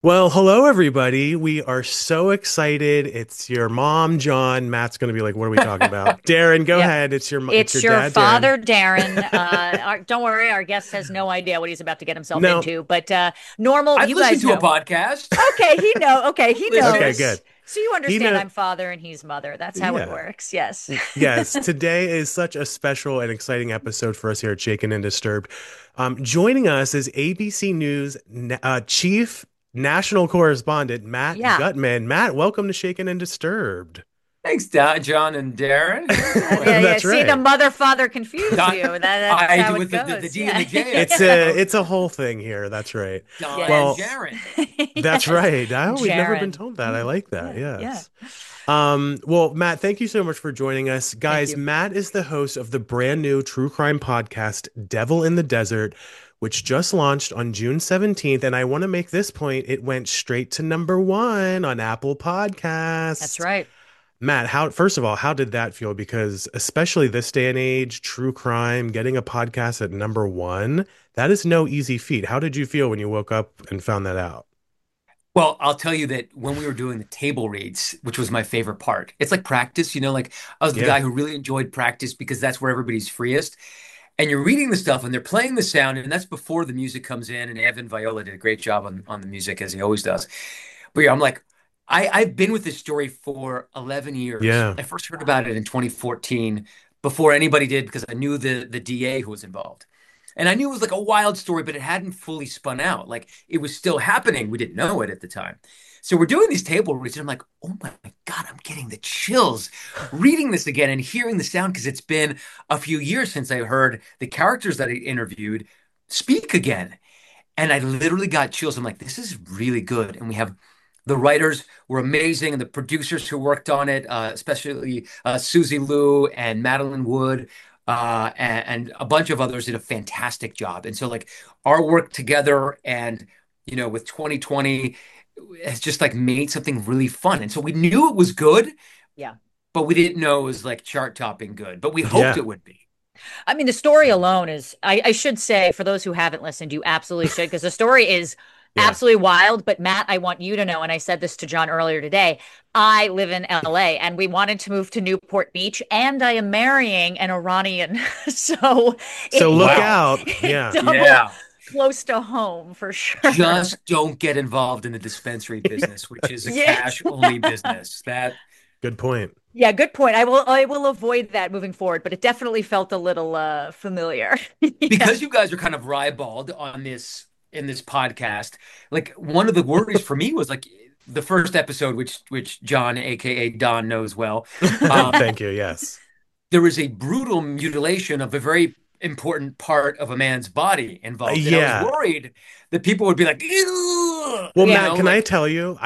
Well, hello everybody. We are so excited. It's your mom, John. Matt's going to be like, "What are we talking about?" Darren, go Yep. ahead. It's your It's your dad, Darren. father, Darren. Don't worry, our guest has no idea what he's about to get himself No. into. But normal, I've you listened guys to a know. podcast. Okay, he know. Okay, he Listen, Okay, knows. good. So you He understand know I'm father and he's mother. That's how it Yeah. works. Yes. Yes, today is such a special and exciting episode for us here at Shaken and Disturbed. Joining us is ABC News Chief National Correspondent Matt Yeah. Gutman. Matt, welcome to Shaken and Disturbed. thanks, John and Darren. How's it Yeah, going? yeah. That's See, the right. mother father confused Don, you. That's I how do it with the goes. D and Yeah. the J, I It's a suppose. it's a whole thing here. That's right. Don and Well, Yes. Jaren. that's Yes. right. Oh, we've never been Jaren. told that. I Yeah. like that. Yeah. Yeah. Yes. Well, Matt, thank you so much for joining us. Thank Guys, you. Matt is the host of the brand new true crime podcast, Devil in the Desert, which just launched on June 17th. And I want to make this point. It went straight to number one on Apple That's Podcasts. right. Matt, first of all, how did that feel? Because especially this day and age, true crime, getting a podcast at number one, that is no easy feat. How did you feel when you woke up and found that out? Well, I'll tell you that when we were doing the table reads, which was my favorite part, it's like practice, like I was the Yeah. guy who really enjoyed practice because that's where everybody's freest. And you're reading the stuff and they're playing the sound, and that's before the music comes in. And Evan Viola did a great job on the music as he always does. But yeah, I'm like, I've been with this story for 11 years. Yeah. I first heard about it in 2014 before anybody did because I knew the DA who was involved. And I knew it was like a wild story, but it hadn't fully spun out. Like it was still happening. We didn't know it at the time. So we're doing these table reads, and I'm like, oh my God, I'm getting the chills reading this again and hearing the sound because it's been a few years since I heard the characters that I interviewed speak again. And I literally got chills. I'm like, this is really good. And we have the writers were amazing, and the producers who worked on it, especially Susie Liu and Madeline Wood, and a bunch of others did a fantastic job. And so, like, our work together and, with 2020 has just like made something really fun. And so we knew it was good, Yeah. but we didn't know it was like chart topping good, but we hoped Yeah. it would be. I mean, the story alone is, I should say, for those who haven't listened, you absolutely should, because the story is Yeah. absolutely wild. But Matt, I want you to know, and I said this to John earlier today, I live in LA and we wanted to move to Newport Beach, and I am marrying an Iranian. So it So look hit, Wow. out. it Yeah. double Yeah. close to home for sure. Just don't get involved in the dispensary business, which is a Yes. cash only business. That Good point. Yeah, good point. I will avoid that moving forward, but it definitely felt a little familiar. Yeah. because you guys are kind of ribald on this in this podcast, like one of the worries for me was like the first episode, which John, aka Don, knows well. Um, Thank you. Yes. there is a brutal mutilation of a very important part of a man's body involved, and I was Yeah. worried that people would be like, "Ew," Well, Yeah. Matt, can I like tell you?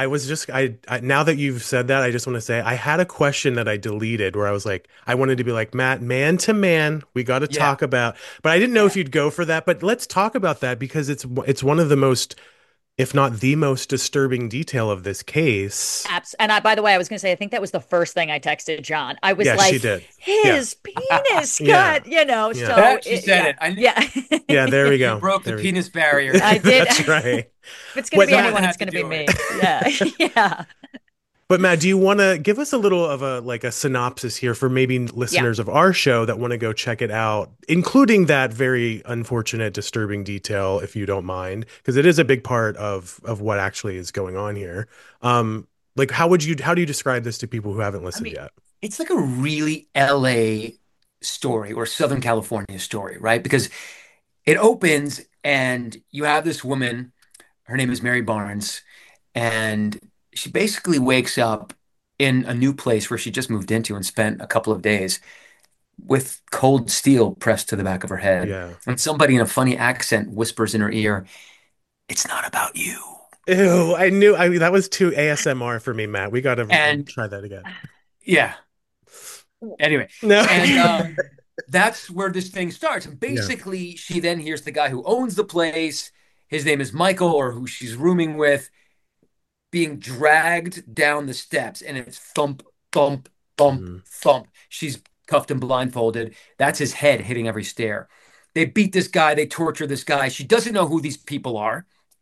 I now that you've said that, I just want to say I had a question that I deleted where I was like, I wanted to be like, Matt, man to man, we got to yeah. talk about, but I didn't know Yeah. if you'd go for that. But let's talk about that because it's one of the most, if not the most disturbing detail of this case. Apps. And by the way, I was going to say, I think that was the first thing I texted John. I was Yeah, she like, did. Yeah. his penis Yeah. cut, Yeah. so She said yeah, it. I knew yeah. Yeah, there we you go. broke the There we penis barrier. I did. That's right. If it's going to What be Matt, Someone anyone, it's had to going to be do it. me. Yeah. Yeah. But Matt, do you want to give us a little of a synopsis here for maybe Yeah. listeners of our show that want to go check it out, including that very unfortunate, disturbing detail, if you don't mind, because it is a big part of what actually is going on here. Like how do you describe this to people who haven't I listened mean, yet? it's like a really LA story or Southern California story, right? Because it opens and you have this woman, her name is Mary Barnes, and she basically wakes up in a new place where she just moved into and spent a couple of days with cold steel pressed to the back of her head. Yeah. And somebody in a funny accent whispers in her ear, "It's not about you." Ew, I knew that was too ASMR for me, Matt. We got to And try that again. yeah, anyway, No. and that's where this thing starts. And Yeah. basically, she then hears the guy who owns the place. His name is Michael, or who she's rooming with, being dragged down the steps, and it's thump, thump, thump, Mhm. thump. She's cuffed and blindfolded. That's his head hitting every stair. They beat this guy, they torture this guy. She doesn't know who these people are.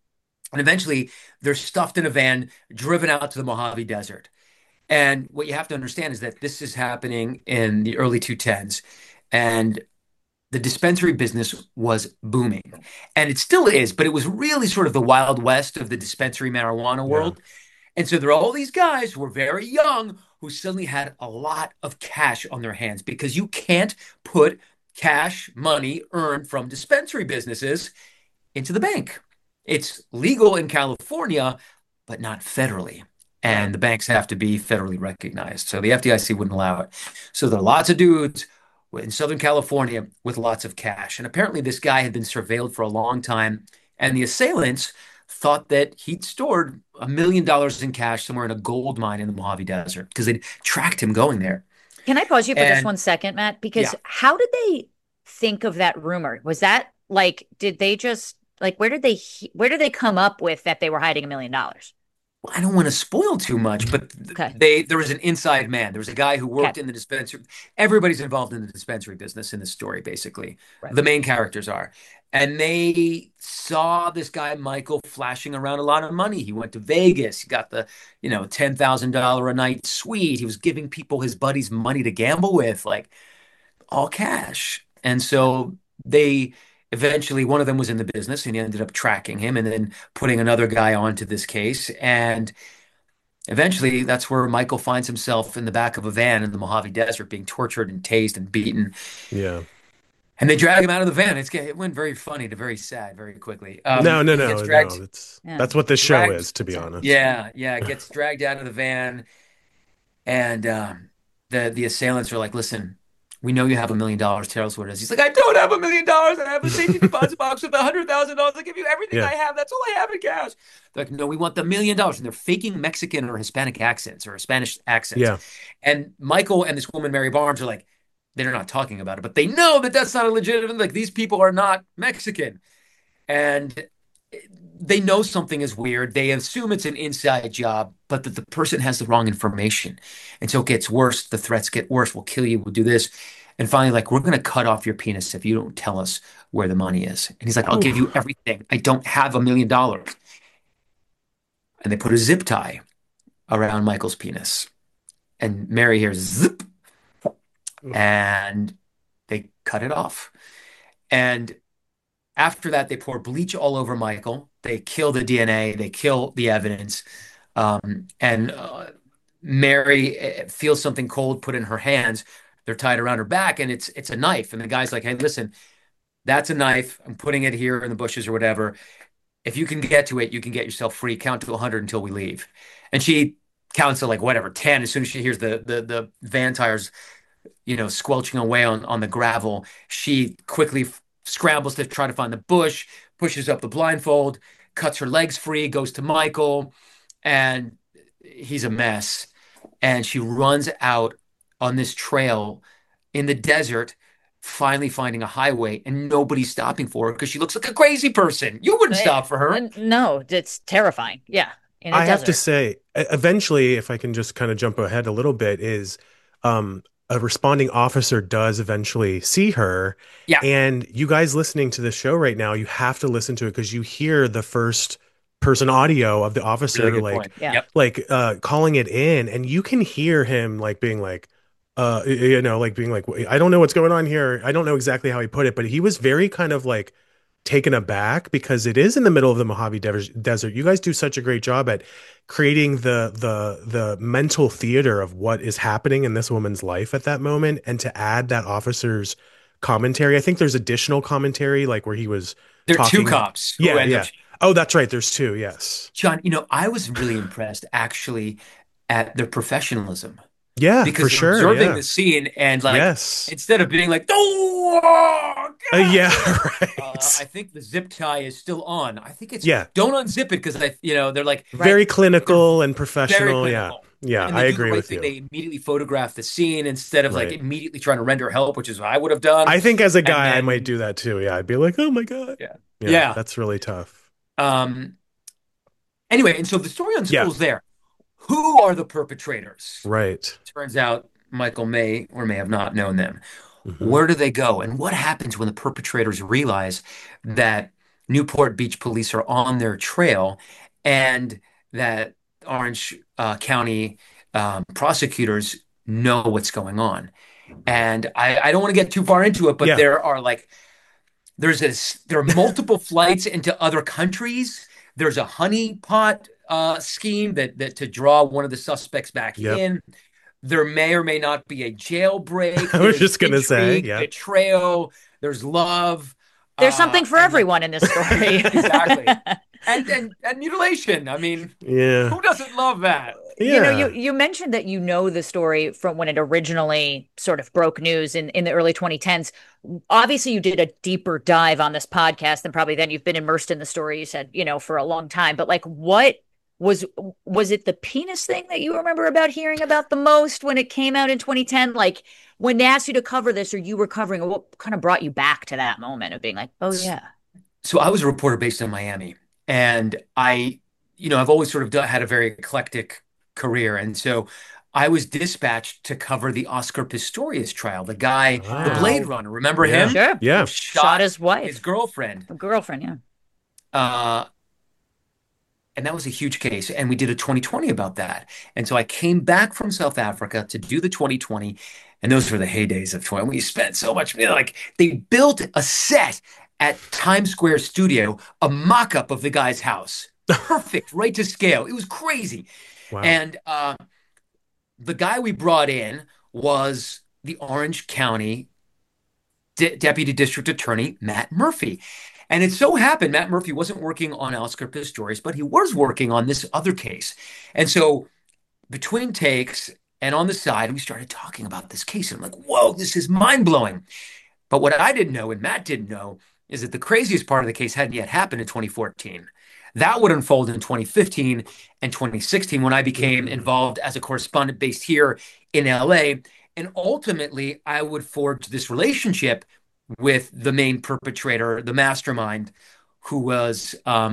And eventually they're stuffed in a van, driven out to the Mojave Desert. And what you have to understand is that this is happening in the early 2010s. And the dispensary business was booming. And it still is, but it was really sort of the Wild West of the dispensary marijuana Yeah. world. And so there are all these guys who were very young who suddenly had a lot of cash on their hands because you can't put cash money earned from dispensary businesses into the bank. It's legal in California, but not federally. Yeah. And the banks have to be federally recognized. So the FDIC wouldn't allow it. So there are lots of dudes in Southern California with lots of cash. And apparently, this guy had been surveilled for a long time. And the assailants thought that he'd stored $1 million in cash somewhere in a gold mine in the Mojave Desert because they'd tracked him going there. Can I pause you for just And 1 second, Matt? Because yeah, how did they think of that rumor? Was that like, did they just like where did they come up with that they were hiding $1 million? I don't want to spoil too much, but Okay. there was an inside man. There was a guy who Okay. worked in the dispensary. Everybody's involved in the dispensary business in this story, basically. Right. The main characters are. And they saw this guy, Michael, flashing around a lot of money. He went to Vegas. He got the, $10,000 a night suite. He was giving people his buddies money to gamble with, like all cash. And so they eventually, one of them was in the business and he ended up tracking him and then putting another guy onto this case. And eventually, that's where Michael finds himself in the back of a van in the Mojave Desert being tortured and tased and beaten. Yeah. And they drag him out of the van. It went very funny to very sad very quickly. No, no, He gets no, no. dragged, Yeah. That's what this show dragged. is, to be Sorry. honest. Yeah, yeah, gets dragged out of the van. And the assailants are like, listen, we know you have $1 million. Tell us what it is. He's like, I don't have $1 million. I have a safety deposit box with $100,000. I'll give you everything I Yeah. have. That's all I have in cash. They're like, no, we want the $1 million. And they're faking Mexican or Hispanic accents or Spanish accents. Yeah. And Michael and this woman, Mary Barnes, are like, they're not talking about it, but they know that that's not a legitimate, like these people are not Mexican. And they know something is weird. They assume it's an inside job, but that the person has the wrong information. And so it gets worse. The threats get worse. We'll kill you. We'll do this. And finally, like, we're going to cut off your penis if you don't tell us where the money is. And he's like, I'll give you Oof. everything. I don't have $1 million. And they put a zip tie around Michael's penis. And Mary hears zip Oof. and they cut it off. And after that, they pour bleach all over Michael. They kill the DNA. They kill the evidence. And Mary feels something cold put in her hands. They're tied around her back, and it's a knife. And the guy's like, "Hey, listen, that's a knife. I'm putting it here in the bushes or whatever. If you can get to it, you can get yourself free. Count to 100 until we leave." And she counts to like whatever 10 as soon as she hears the van tires squelching away on the gravel. She quickly scrambles to try to find the bush, pushes up the blindfold, cuts her legs free, goes to Michael, and he's a mess. And she runs out on this trail in the desert, finally finding a highway, and nobody's stopping for her because she looks like a crazy person. You wouldn't stop for her. No, it's terrifying. Yeah, in a I have to desert. say, eventually, if I can just kind of jump ahead a little bit, is a responding officer does eventually see her. Yeah, And you guys listening to the show right now, you have to listen to it because you hear the first person audio of the really officer good point. Yeah. Yep. calling it in, and you can hear him like being like like being like, I don't know what's going on here. I don't know exactly how he put it, but he was very kind of like taken aback because it is in the middle of the Desert. You guys do such a great job at creating the mental theater of what is happening in this woman's life at that moment, and to add that officer's commentary. I think there's additional commentary like where he was There are two talking. cops who Yeah, end up. yeah. Oh, that's right. There's two. Yes. John, I was really impressed actually at their professionalism Yeah, for because they're sure. observing Yeah. the scene and like Yes. instead of being like, oh, God," Yeah. I Right. think the zip tie is still on. I think it's Yeah. don't unzip it because they're like Right. Very they're clinical and very professional. Yeah. clinical. Yeah. And I they do the agree right with thing. you. They immediately photograph the scene instead of like Right. immediately trying to render help, which is what I would have done. I think as a And guy, I might then, do that too. Yeah. I'd be like, oh my God. yeah. Yeah. Yeah. That's really tough. Um, anyway, and so the story Yeah. unspools there. Who are the perpetrators? Right. Turns out Michael may or may have not known them. Hmm. Where do they go? And what happens when the perpetrators realize that Newport Beach police are on their trail, and that Orange County prosecutors know what's going on. And I don't want to get too far into it, but Yeah. there are multiple flights into other countries. There's a honeypot scheme that to draw one of the suspects back Yep. in. There may or may not be a jailbreak. I was There's just gonna say, intrigue, yeah. betrayal. There's love, There's something for and like everyone in this story. exactly, and mutilation. I mean, Yeah. who doesn't love that? Yeah. You mentioned that you know the story from when it originally sort of broke news in the early 2010s. Obviously, you did a deeper dive on this podcast, and probably then you've been immersed in the story, you said, for a long time. But like, what was it the penis thing that you remember about hearing about the most when it came out in 2010? Like when they asked you to cover this or you were covering it, what kind of brought you back to that moment of being like, oh yeah. So I was a reporter based in Miami, and I've always sort of had a very eclectic career, and so I was dispatched to cover the Oscar Pistorius trial, the guy, the Blade Oh, Runner. Remember yeah. him? Sure. Who Yeah. Shot shot his his wife, girlfriend. a girlfriend, yeah. Uh, and that was a huge case, and we did a 2020 about that. And so I came back from South Africa to do the 2020, and those were the heydays of 20. We spent so much, like they built a set at Times Square Studio, a mock-up of the guy's house. Perfect, right to scale. It was crazy. Wow. And the guy we brought in was the Orange County Deputy District Attorney, Matt Murphy. And it so happened Matt Murphy wasn't working on Oscar Pistorius, but he was working on this other case. And so between takes and on the side, we started talking about this case. And I'm like, whoa, this is mind-blowing. But what I didn't know and Matt didn't know is that the craziest part of the case hadn't yet happened in 2014. That would unfold in 2015 and 2016 when I became involved as a correspondent based here in LA. And ultimately, I would forge this relationship with the main perpetrator, the mastermind, who was,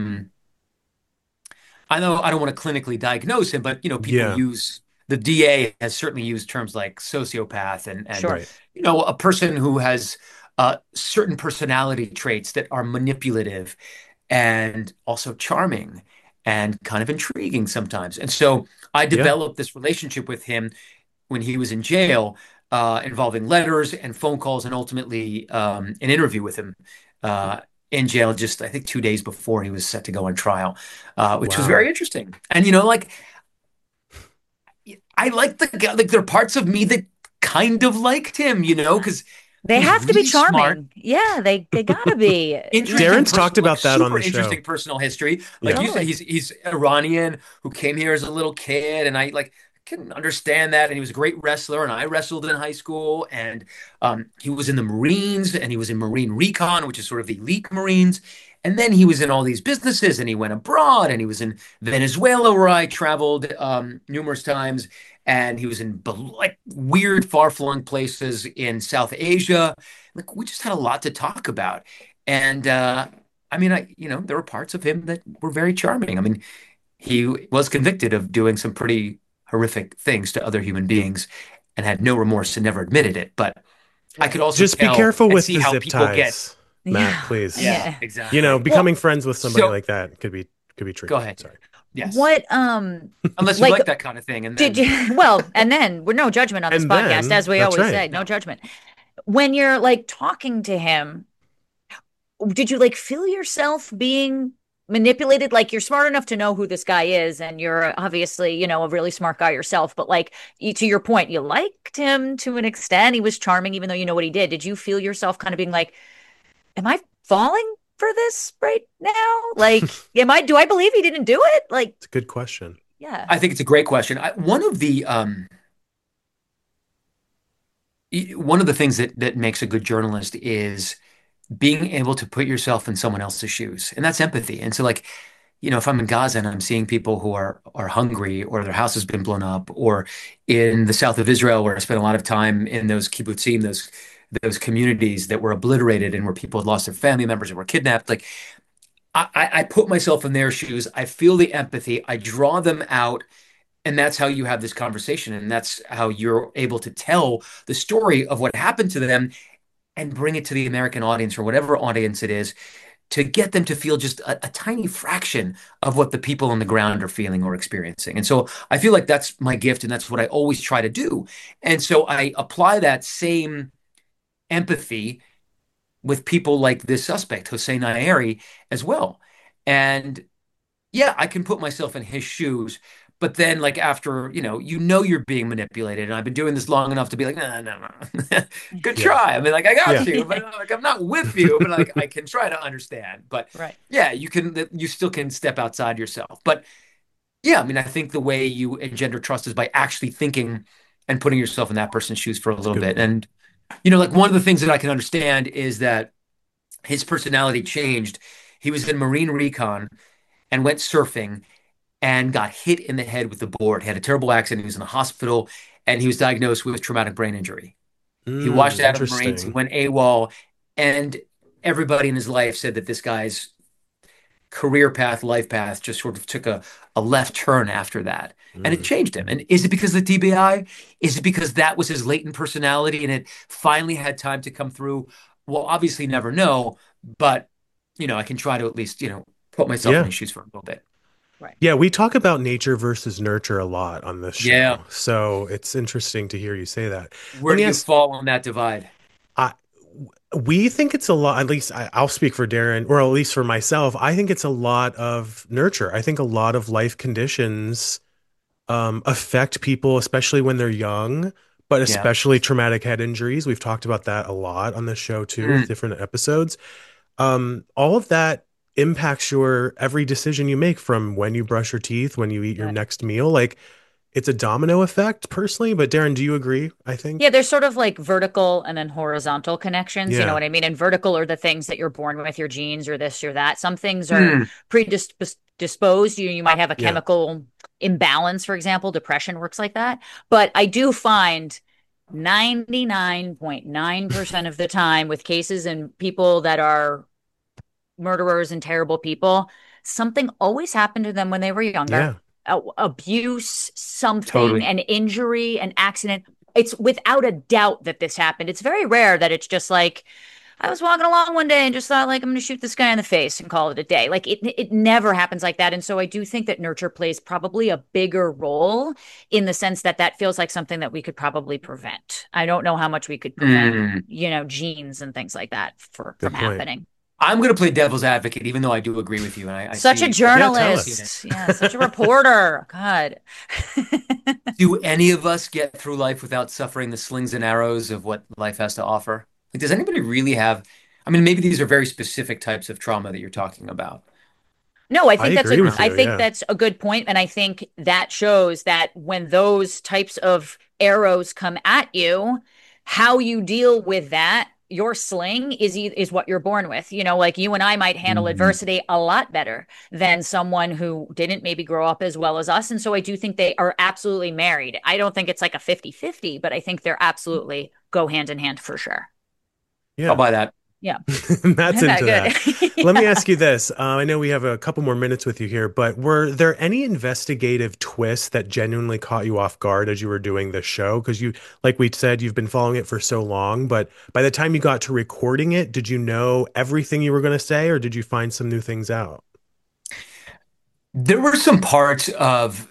I know I don't want to clinically diagnose him, but people Yeah. use the DA has certainly used terms like sociopath and Sure. Right. a person who has certain personality traits that are manipulative and also charming and kind of intriguing sometimes. And so I Yeah. developed this relationship with him when he was in jail, involving letters and phone calls, and ultimately an interview with him in jail just, I think, 2 days before he was set to go on trial, which was very Wow. interesting. And, like, I like the guy, like, there are parts of me that kind of liked him, because They he's have to be really smart. charming. Yeah, they gotta be. Interesting Darren's talked like about that on super the interesting show. personal history. Like Yeah. you said, Totally. he's Iranian who came here as a little kid, and I like can understand that. And he was a great wrestler, and I wrestled in high school, and he was in the Marines, and he was in Marine Recon, which is sort of the elite Marines. And then he was in all these businesses, and he went abroad, and he was in Venezuela, where I traveled numerous times, and he was in like weird, far-flung places in South Asia. Like we just had a lot to talk about. And I mean, there were parts of him that were very charming. I mean, he was convicted of doing some pretty horrific things to other human beings and had no remorse and never admitted it. But I could also Just be tell careful and with see the how zip people get. ties, Matt, Yeah. please. Yeah, Yeah. exactly. Well, Becoming friends with somebody So like that could be go tricky. ahead. Sorry. Yes. what Unless you like like that kind of thing. And did then, you well, and then we're no judgment on this And podcast, then as we that's always right. say, no no. judgment. When you're like talking to him, did you like feel yourself being manipulated? Like you're smart enough to know who this guy is, and you're obviously, a really smart guy yourself. But like to your point, you liked him to an extent. He was charming, even though you know what he did. Did you feel yourself kind of being like, "Am I falling for this right now? Like, do I believe he didn't do it?" Like, It's a good question. yeah, I think it's a great question. One of the things that makes a good journalist is being able to put yourself in someone else's shoes, and that's empathy. And so, like, if I'm in Gaza and I'm seeing people who are hungry or their house has been blown up, or in the south of Israel where I spent a lot of time in those kibbutzim, those communities that were obliterated and where people had lost their family members and were kidnapped, like I put myself in their shoes. I feel the empathy. I draw them out. And that's how you have this conversation. And that's how you're able to tell the story of what happened to them and bring it to the American audience or whatever audience it is to get them to feel just a tiny fraction of what the people on the ground are feeling or experiencing. And so I feel like that's my gift, and that's what I always try to do. And so I apply that same empathy with people like this suspect, Hossein Nayeri, as well. And yeah, I can put myself in his shoes. But then, like after, you're being manipulated, and I've been doing this long enough to be like, no, no, no, good Yeah. try. I mean, like I got Yeah. you, but like I'm not with you, but like I can try to understand. But Right. yeah, you still can step outside yourself. But yeah, I mean, I think the way you engender trust is by actually thinking and putting yourself in that person's shoes for a It's a little good bit. point. And like one of the things that I can understand is that his personality changed. He was in Marine Recon and went surfing and got hit in the head with the board. He had a terrible accident. He was in the hospital and he was diagnosed with traumatic brain injury. He washed out of the Marines. He Interesting. went AWOL, and everybody in his life said that this guy's career path, life path, just sort of took a left turn after that. And it Mm. changed him. And is it because of the TBI? Is it because that was his latent personality and it finally had time to come through? Well, obviously never know, but I can try to at least, put myself in Yeah. his shoes for a little bit. Right. Yeah, we talk about nature versus nurture a lot on this Yeah. show. So it's interesting to hear you say that. Where Let do me you ask, fall on that divide? I, we think it's a lot, at least I'll speak for Darren, or at least for myself. I think it's a lot of nurture. I think a lot of life conditions affect people, especially when they're young, but Yeah. especially traumatic head injuries. We've talked about that a lot on this show too, with Mm. different episodes. All of that impacts your every decision you make, from when you brush your teeth, when you eat your Yeah. next meal. Like, it's a domino effect personally, but Darren, do you agree? I Yeah, think. there's sort of like vertical and then horizontal connections. You know Yeah. what I mean? And vertical are the things that you're born with, your genes or this or that. Some things are Mm. predisposed. You might have a Yeah. chemical imbalance, for example. Depression works like that. But I do find 99.9% of the time with cases and people that are murderers and terrible people, something always happened to them when they were younger. Yeah. Abuse, something, Totally. an injury, an accident. It's without a doubt that this happened. It's very rare that it's just like, I was walking along one day and just thought, like, I'm going to shoot this guy in the face and call it a day. Like, it never happens like that. And so I do think that nurture plays probably a bigger role, in the sense that that feels like something that we could probably prevent. I don't know how much we could prevent, Mm. genes and things like that from Good point. happening. I'm going to play devil's advocate, even though I do agree with you, and I Such a see Yeah, tell I've seen it. us. journalist. Yeah, such a reporter. God. Do any of us get through life without suffering the slings and arrows of what life has to offer? Like, does anybody really have? I mean, maybe these are very specific types of trauma that you're talking about. No, I agree with I you. think Yeah. that's a good point, and I think that shows that when those types of arrows come at you, how you deal with that, your sling is what you're born with. Like you and I might handle Mhm. adversity a lot better than someone who didn't maybe grow up as well as us. And so I do think they are absolutely married. I don't think it's like a 50-50, but I think they're absolutely go hand in hand for sure. I'll Yeah. buy that. Yeah. Matt's into that. Good. Let me Yeah. ask you this. I know we have a couple more minutes with you here, but were there any investigative twists that genuinely caught you off guard as you were doing this show? Because like we said, you've been following it for so long, but by the time you got to recording it, did you know everything you were going to say, or did you find some new things out? There were some parts of,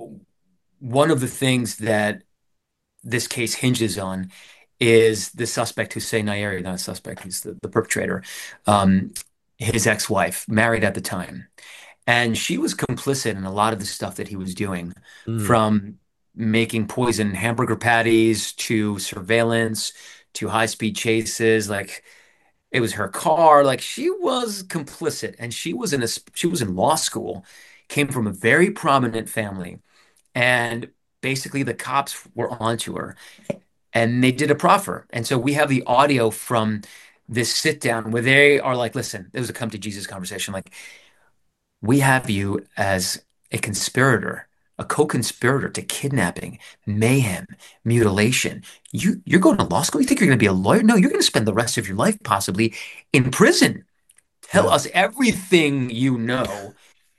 one of the things that this case hinges on is the suspect Hussein Nayeri, not a suspect, he's the perpetrator, um, his ex-wife, married at the time. And she was complicit in a lot of the stuff that he was doing, Mm. from making poison hamburger patties to surveillance to high-speed chases. Like it was her car. Like she was complicit, and she was in law school, came from a very prominent family, and basically the cops were onto her, and they did a proffer. And so we have the audio from this sit down where they are like, "Listen, it was a come to Jesus conversation. Like, we have you as a conspirator, a co-conspirator to kidnapping, mayhem, mutilation. You're going to law school? You think you're going to be a lawyer? No, you're going to spend the rest of your life possibly in prison. Tell Yeah. us everything you know,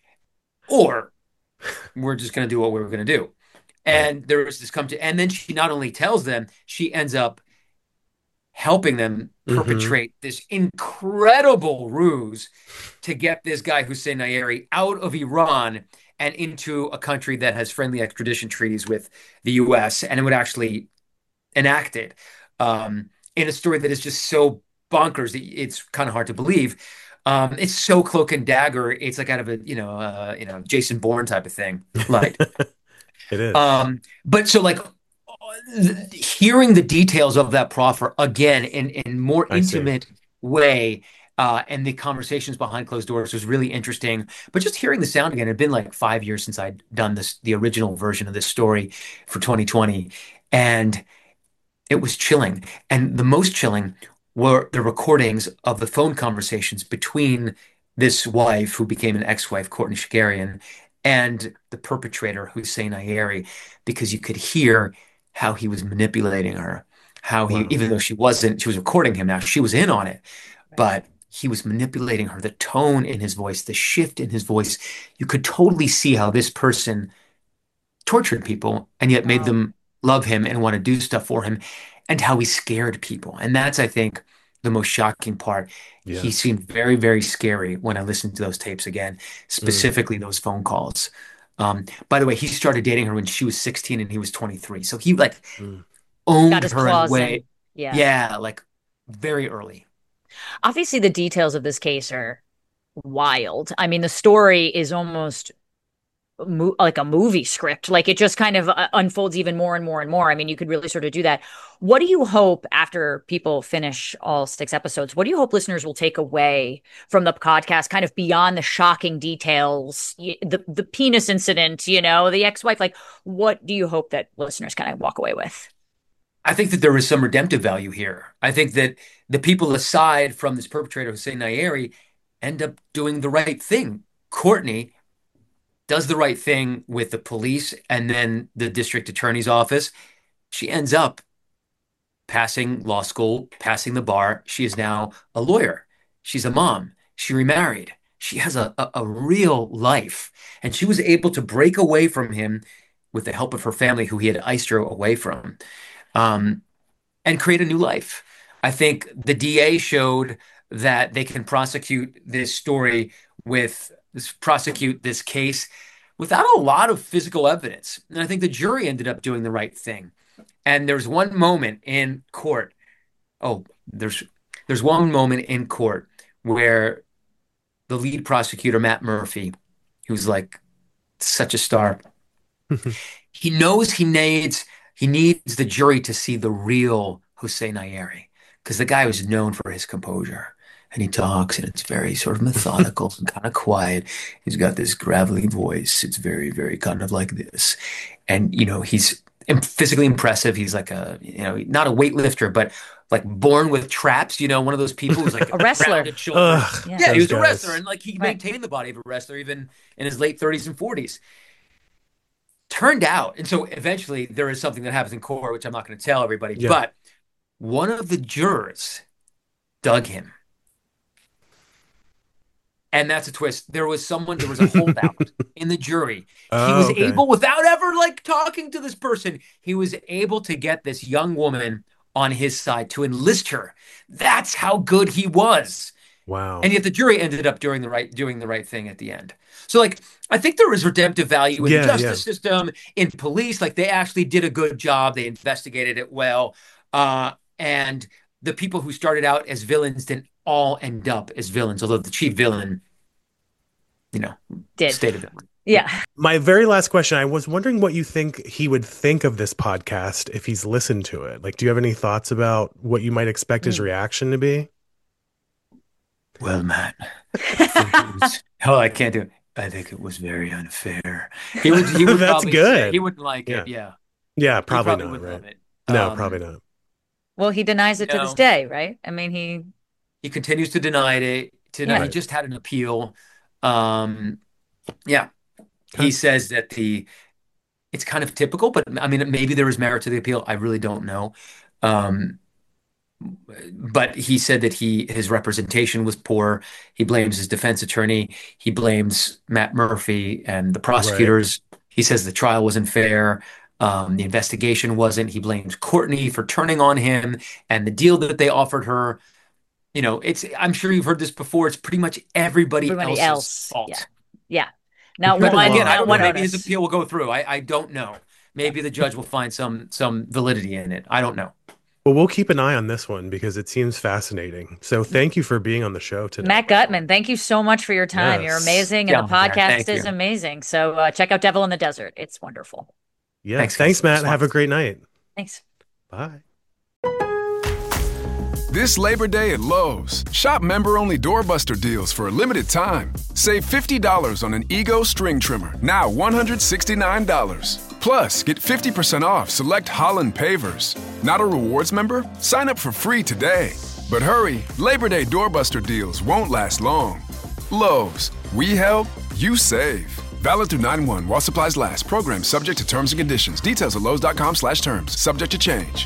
or we're just going to do what we were going to do." Right. And there is this come to, and then she not only tells them, she ends up helping them Hmm. perpetrate this incredible ruse to get this guy Hussein Nayeri out of Iran and into a country that has friendly extradition treaties with the US, and it would actually enact it in a story that is just so bonkers that it's kind of hard to believe. It's so cloak and dagger. It's like out of a Jason Bourne type of thing. Like, It is. but so like hearing the details of that proffer again in more I see. intimate way, and the conversations behind closed doors was really interesting. But just hearing the sound again, it had been like 5 years since I'd done the original version of this story for 2020, and it was chilling. And the most chilling were the recordings of the phone conversations between this wife, who became an ex-wife, Courtney Shigarian, and the perpetrator, Hussein Ayeri, because you could hear how he was manipulating her, how he, Wow. even though she was recording him now, she was in on it, Right. but he was manipulating her, the tone in his voice, the shift in his voice. You could totally see how this person tortured people and yet made Wow. them love him and want to do stuff for him, and how he scared people. And that's, I think, the most shocking part. He Yeah. seemed very, very scary when I listened to those tapes again, Mm. specifically those phone calls. By the way, he started dating her when she was 16 and he was 23. So he like Mm. owned Got his her in a claws way. in. Yeah. Yeah, like very early. Obviously, the details of this case are wild. I mean, the story is almost like a movie script. Like it just kind of unfolds even more and more and more. I mean, you could really sort of do that. What do you hope after people finish all 6 episodes? What do you hope listeners will take away from the podcast, kind of beyond the shocking details, the penis incident, the ex-wife? Like, what do you hope that listeners kind of walk away with? I think that there is some redemptive value here. I think that the people aside from this perpetrator, Hussein Nayeri, end up doing the right thing. Courtney does the right thing with the police and then the district attorney's office. She ends up passing law school, passing the bar. She is now a lawyer. She's a mom. She remarried. She has a real life. And she was able to break away from him with the help of her family, who he had iced her away from, um, and create a new life. I think the DA showed that they can prosecute this case without a lot of physical evidence. And I think the jury ended up doing the right thing. And there's one moment in court. Oh, there's one moment in court where the lead prosecutor, Matt Murphy, who's like such a star, he knows he needs the jury to see the real Hussein Nayeri, because the guy was known for his composure. And he talks, and it's very sort of methodical and kind of quiet. He's got this gravelly voice. It's very, very kind of like this. And, he's physically impressive. He's like not a weightlifter, but like born with traps, one of those people who's like A wrestler. rounded shoulders. Ugh, Yeah. Yeah, he those was a wrestler, guys. and like he Right. maintained the body of a wrestler even in his late 30s and 40s. Turned out, and so eventually there is something that happens in court, which I'm not going to tell everybody, Yeah. but one of the jurors dug him. And that's a twist. There was a holdout in the jury. He Oh, was okay. able, without ever like talking to this person, he was able to get this young woman on his side to enlist her. That's how good he was. Wow. And yet the jury ended up doing the right thing at the end. So like I think there is redemptive value in the Yeah, yeah. justice system, in police. Like they actually did a good job. They investigated it well. And the people who started out as villains didn't all end up as villains, although the chief villain, you know, Did. stayed a villain. Yeah. My very last question, I was wondering what you think he would think of this podcast if he's listened to it. Like, do you have any thoughts about what you might expect his Mm. reaction to be? Well, Matt, I think it was. Oh, I can't do it. I think it was very unfair. He would That's probably say he good. wouldn't like Yeah. it. Yeah, Yeah, he probably probably not, wouldn't right? love it. No, probably Um, not. Well, he denies you it to this know, day, right? I mean, he, he continues to deny it. He Right. just had an appeal. Um, yeah, he Okay. says that it's kind of typical, but I mean, maybe there is merit to the appeal. I really don't know. Um, but he said that his representation was poor. He blames his defense attorney. He blames Matt Murphy and the Right. prosecutors. He says the trial wasn't fair. The investigation wasn't. He blames Courtney for turning on him, and the deal that they offered her. I'm sure you've heard this before. It's pretty much everybody else's fault. Yeah. Yeah. Now, But again, I don't know. one Maybe onus. his appeal will go through. I don't know. Maybe the judge will find some validity in it. I don't know. Well, we'll keep an eye on this one because it seems fascinating. So thank you for being on the show today. Matt Gutman, thank you so much for your time. Yes. You're amazing, Yeah, and the podcast thank is you. amazing. So check out Devil in the Desert. It's wonderful. Yeah. Thanks, Thanks, guys. Matt. Have a great night. Thanks. Bye. This Labor Day at Lowe's, shop member-only doorbuster deals for a limited time. Save $50 on an Ego string trimmer, now $169. Plus, get 50% off select Holland pavers. Not a rewards member? Sign up for free today. But hurry, Labor Day doorbuster deals won't last long. Lowe's, we help, you save. Valid through 9/1 while supplies last. Program subject to terms and conditions. Details at lowes.com/terms. Subject to change.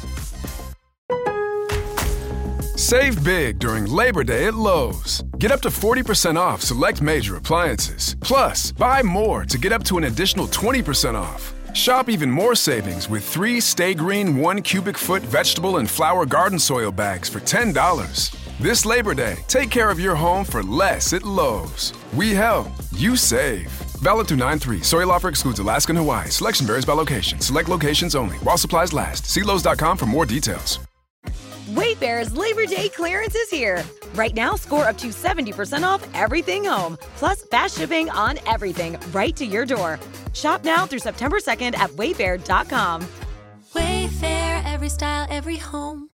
Save big during Labor Day at Lowe's. Get up to 40% off select major appliances. Plus, buy more to get up to an additional 20% off. Shop even more savings with 3 Stay Green 1 cubic foot vegetable and flower garden soil bags for $10. This Labor Day, take care of your home for less at Lowe's. We help, you save. Valid through 9/3. Soil offer excludes Alaska and Hawaii. Selection varies by location. Select locations only. While supplies last. See Lowe's.com for more details. Wayfair's Labor Day clearance is here. Right now, score up to 70% off everything home, plus fast shipping on everything right to your door. Shop now through September 2nd at wayfair.com. Wayfair, every style, every home.